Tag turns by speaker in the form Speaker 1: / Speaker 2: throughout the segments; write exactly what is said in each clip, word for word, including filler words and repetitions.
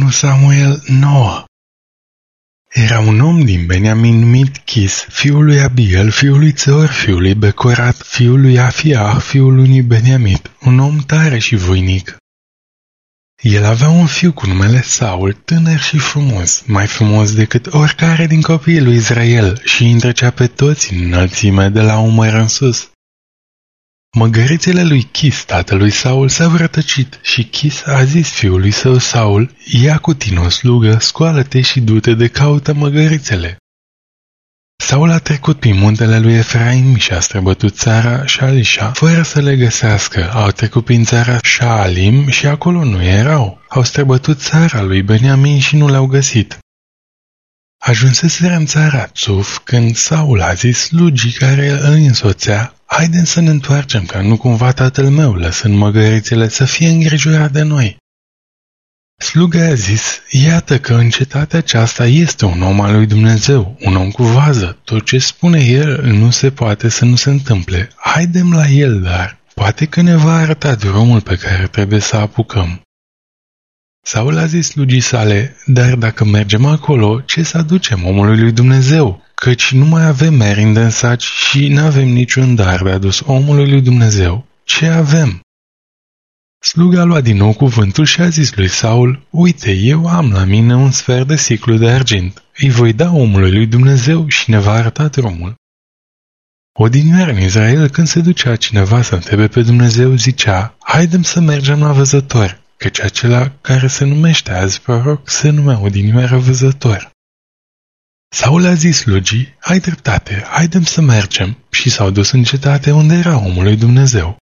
Speaker 1: unu Samuel nouă. Era un om din Beniamin numit Chis, fiul lui Abiel, fiul lui Țeor, fiul lui Becorat, fiul lui Afiah, fiul lui Beniamit, un om tare și voinic. El avea un fiu cu numele Saul, tânăr și frumos, mai frumos decât oricare din copiii lui Israel și îi întrecea pe toți în înălțime de la umăr în sus. Măgărițele lui Chis, tatălui Saul, s-au rătăcit și Chis a zis fiului său Saul, ia cu tine o slugă, scoală-te și du-te de caută măgărițele. Saul a trecut prin muntele lui Efraim și a străbătut țara Șalișa, fără să le găsească. Au trecut prin țara Șaalim și acolo nu erau. Au străbătut țara lui Beniamin și nu le-au găsit. Ajunseseră în țara Țuf când Saul a zis slugii care îl însoțea, haidem să ne întoarcem, ca nu cumva tatăl meu, lăsând măgărițele, să fie îngrijorat de noi. Sluga a zis, iată că în cetatea aceasta este un om al lui Dumnezeu, un om cu vază, tot ce spune el nu se poate să nu se întâmple, haidem la el, dar poate că ne va arăta drumul pe care trebuie să apucăm. Saul a zis slugii sale, dar dacă mergem acolo, ce să aducem omului lui Dumnezeu? Căci nu mai avem merinde în saci și n-avem niciun dar de adus omului lui Dumnezeu. Ce avem? Sluga a luat din nou cuvântul și a zis lui Saul, uite, eu am la mine un sfert de siclu de argint. Îi voi da omului lui Dumnezeu și ne va arăta drumul. Odinioară în Israel, când se ducea cineva să întrebe pe Dumnezeu, zicea, haidem să mergem la văzător, căci acela care se numește azi proroc se numea odinioară văzător. Saul a zis slugii, ai dreptate, haidem să mergem, și s-au dus în cetate unde era omul lui Dumnezeu.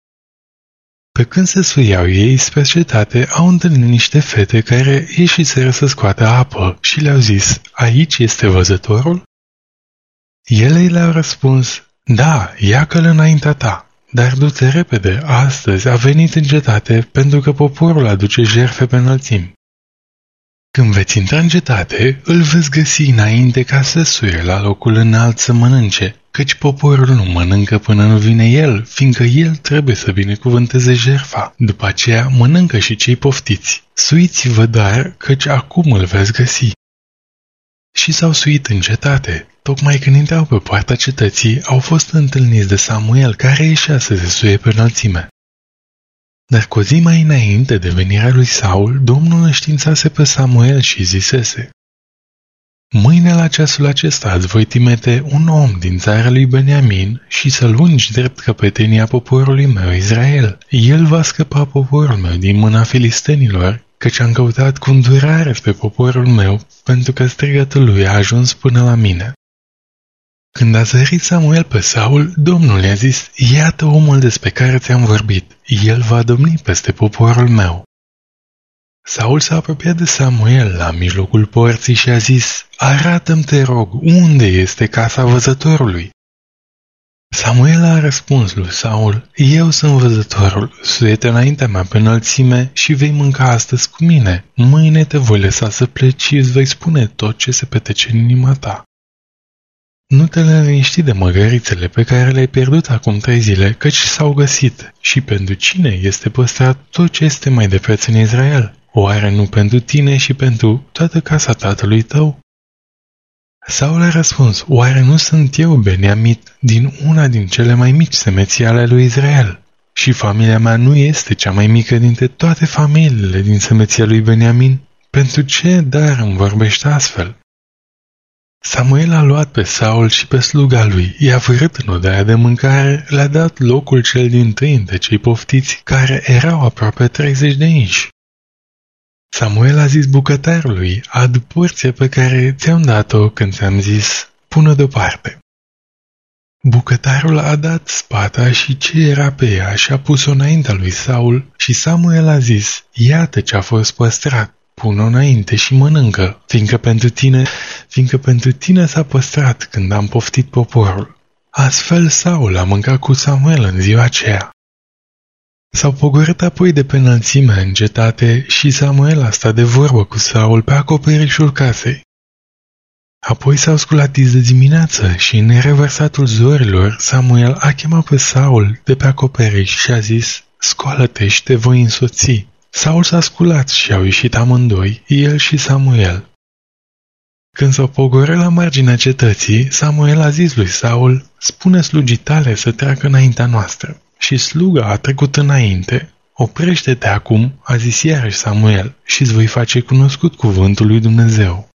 Speaker 1: Pe când se sfâiau ei spre cetate, au întâlnit niște fete care ieșiseră să scoată apă și le-au zis, aici este văzătorul? Ele le-au răspuns, da, ia-că-l înaintea ta, dar du-te repede, astăzi a venit în cetate pentru că poporul aduce jertfe pe înălțimi. Când veți intra în cetate, îl veți găsi înainte ca să suie la locul înalt să mănânce, căci poporul nu mănâncă până nu vine el, fiindcă el trebuie să binecuvânteze jertfa. După aceea mănâncă și cei poftiți. Suiți-vă dar, căci acum îl veți găsi. Și s-au suit în cetate. Tocmai când intrau pe poarta cetății, au fost întâlniți de Samuel, care ieșea să se suie pe înălțime. Dar cu o zi mai înainte de venirea lui Saul, Domnul înștiințase pe Samuel și zisese, mâine la ceasul acesta îți voi trimite un om din țara lui Beniamin și să-l ungi drept căpetenia poporului meu Israel. El va scăpa poporul meu din mâna filistenilor, căci am căutat cu îndurare spre poporul meu, pentru că strigătul lui a ajuns până la mine. Când a zărit Samuel pe Saul, Domnul i-a zis, iată omul despre care ți-am vorbit, el va domni peste poporul meu. Saul s-a apropiat de Samuel la mijlocul porții și a zis, arată-mi, te rog, unde este casa văzătorului? Samuel a răspuns lui Saul, eu sunt văzătorul, suie-te înaintea mea pe înălțime și vei mânca astăzi cu mine. Mâine te voi lăsa să pleci și îți voi spune tot ce se petrece în inima ta. Nu te liniști de măgărițele pe care le-ai pierdut acum trei zile, căci s-au găsit. Și pentru cine este păstrat tot ce este mai de preț în Israel? Oare nu pentru tine și pentru toată casa tatălui tău? Saul a răspuns, oare nu sunt eu Beniamit din una din cele mai mici semeții ale lui Israel? Și familia mea nu este cea mai mică dintre toate familiile din semeția lui Beniamin? Pentru ce dar îmi vorbește astfel? Samuel a luat pe Saul și pe sluga lui, i-a vârât în odaia de mâncare, le-a dat locul cel dintâi între cei poftiți, care erau aproape treizeci de inși. Samuel a zis bucătarului, adu porția pe care ți-am dat-o când ți-am zis, pune deoparte. Bucătarul a dat spata și ce era pe ea și a pus-o înaintea lui Saul și Samuel a zis, iată ce a fost păstrat. Pun-o înainte și mănâncă, fiindcă pentru tine, fiindcă pentru tine s-a păstrat când am poftit poporul. Astfel Saul a mâncat cu Samuel în ziua aceea. S-au pogorât apoi de pe înălțime în cetate și Samuel a stat de vorbă cu Saul pe acoperișul casei. Apoi s-au sculat de dimineață și în revărsatul zorilor Samuel a chemat pe Saul de pe acoperiș și a zis, scoală-te și te voi însoți. Saul s-a sculat și au ieșit amândoi, el și Samuel. Când s-au pogorât la marginea cetății, Samuel a zis lui Saul, spune slugii tale să treacă înaintea noastră. Și sluga a trecut înainte. Oprește-te acum, a zis iarăși Samuel, și îți voi face cunoscut cuvântul lui Dumnezeu.